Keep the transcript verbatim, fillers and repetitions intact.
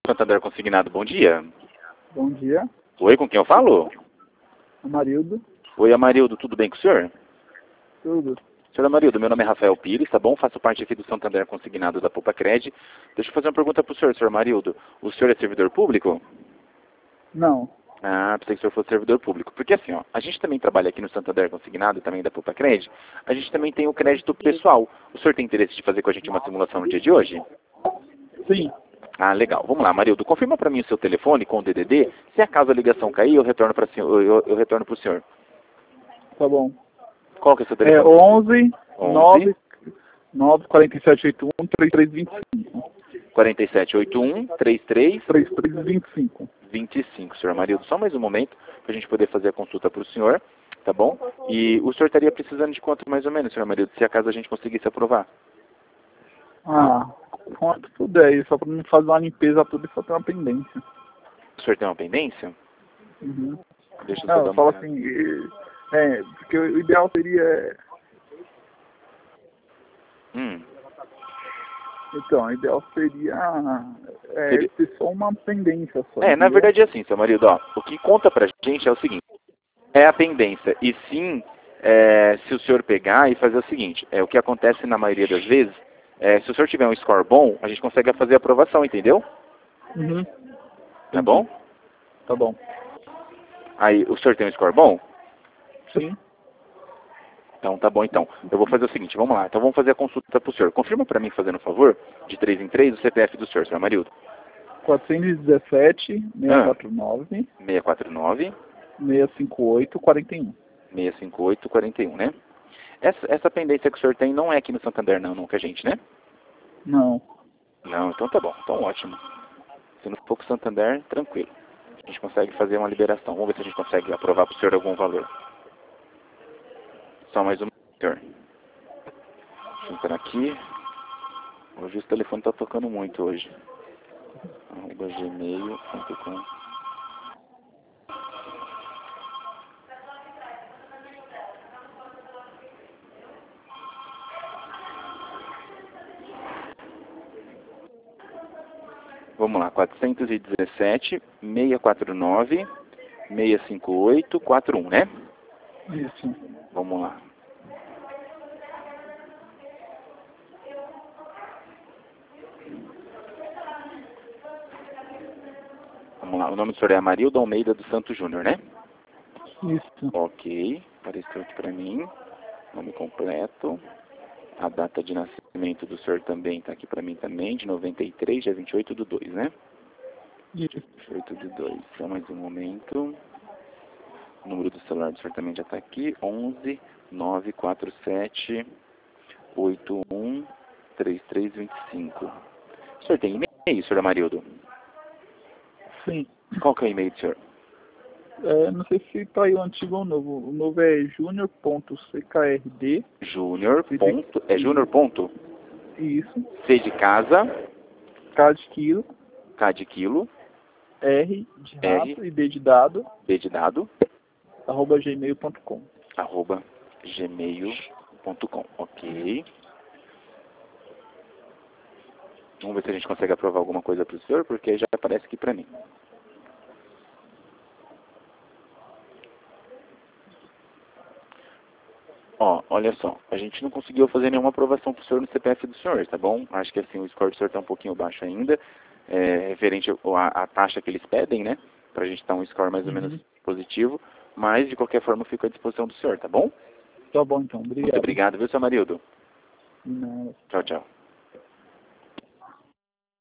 Santander Consignado, bom dia. Bom dia, Oi, com quem eu falo? Amarildo. Oi, Amarildo, tudo bem com o senhor? Tudo. Senhor Amarildo, meu nome é Rafael Pires, tá bom? Faço parte aqui do Santander Consignado da Popacred. Deixa eu fazer uma pergunta pro senhor, senhor Amarildo. O senhor é servidor público? Não. Ah, pensei que o senhor fosse servidor público. Porque assim, ó, a gente também trabalha aqui no Santander Consignado, também da Popacred. A gente também tem o crédito pessoal. O senhor tem interesse de fazer com a gente uma simulação no dia de hoje? Sim. Ah, legal. Vamos lá, Amarildo. Confirma para mim o seu telefone com o D D D. Se acaso a ligação cair, eu retorno para eu, eu, eu retorno para o senhor. Tá bom. Qual que é o seu É telefone? onze, onze, nove, quarenta e sete, oitenta e um, trinta e três, vinte e cinco. quarenta e sete oitenta e um, trinta e três, trinta e três, vinte e cinco. vinte e cinco, senhor Amarildo. Só mais um momento para a gente poder fazer a consulta para o senhor, tá bom? E o senhor estaria precisando de quanto mais ou menos, senhor Amarildo, se acaso a gente conseguisse aprovar? Ah, quanto puder aí, só pra não fazer uma limpeza tudo e só ter uma pendência. O senhor tem uma pendência? Uhum. Deixa eu só Não, dar eu uma falo olhada. assim, e- é, porque o ideal seria, Hum, então, o ideal seria, é, Seria- ter só uma pendência só, É, na entendeu? verdade é assim, seu Amarildo, ó, o que conta pra gente é o seguinte, é a pendência, e sim, é, se o senhor pegar e fazer o seguinte, é o que acontece na maioria das vezes, é, se o senhor tiver um score bom, a gente consegue fazer a aprovação, entendeu? Uhum. Tá Entendi. bom? Tá bom. Aí, o senhor tem um score bom? Sim. Então tá bom então. Eu vou fazer o seguinte, vamos lá. Então vamos fazer a consulta pro senhor. Confirma pra mim, fazendo um favor, de três em três, o C P F do senhor, senhor Amarildo. quatrocentos e dezessete, seiscentos e Ah, quarenta e nove, seiscentos e quarenta e nove, seiscentos e cinquenta e oito, quarenta e um. seiscentos e cinquenta e oito, quarenta e um, né? Essa, essa pendência que o senhor tem não é aqui no Santander não, nunca, gente, né? Não. Não, então tá bom. Então ótimo. Se não for com o Santander, tranquilo. A gente consegue fazer uma liberação. Vamos ver se a gente consegue aprovar pro senhor algum valor. Só mais um, senhor. Deixa eu entrar aqui. Hoje o telefone tá tocando muito hoje. arroba gmail ponto com. Vamos lá, quatrocentos e dezessete, seiscentos e quarenta e nove, seiscentos e cinquenta e oito, quarenta e um, né? Isso. Vamos lá. Vamos lá, o nome do senhor é Amarildo Almeida dos Santos Júnior, né? Isso. Ok, apareceu aqui pra mim. Nome completo. A data de nascimento do senhor também está aqui pra mim também, de noventa e três, dia vinte e oito do dois, né? Isso. vinte e oito do dois, só mais um momento. O número do celular do senhor também já está aqui, onze, nove quatro sete, oito um, três três dois cinco. O senhor tem e-mail, senhor Amarildo? Sim. Qual que é o e-mail do senhor? É, não sei se tá aí o antigo ou o novo. O novo é junior ponto c k r d. Júnior. Ponto, é júnior ponto? Isso. C de casa, K de quilo, K de quilo, R de R, rato e D de dado, B de dado, arroba gmail ponto com. arroba gmail ponto com. Ok. Vamos ver se a gente consegue aprovar alguma coisa para o senhor, porque já aparece aqui para mim. Ó, olha só, a gente não conseguiu fazer nenhuma aprovação para o senhor no C P F do senhor, tá bom? Acho que assim, o score do senhor está um pouquinho baixo ainda, é, referente à à taxa que eles pedem, né? Para a gente dar um score mais ou menos Uhum. positivo, mas de qualquer forma eu fico à disposição do senhor, tá bom? Tá bom então, Muito obrigado. obrigado, viu, seu Amarildo? Não. Tchau, tchau.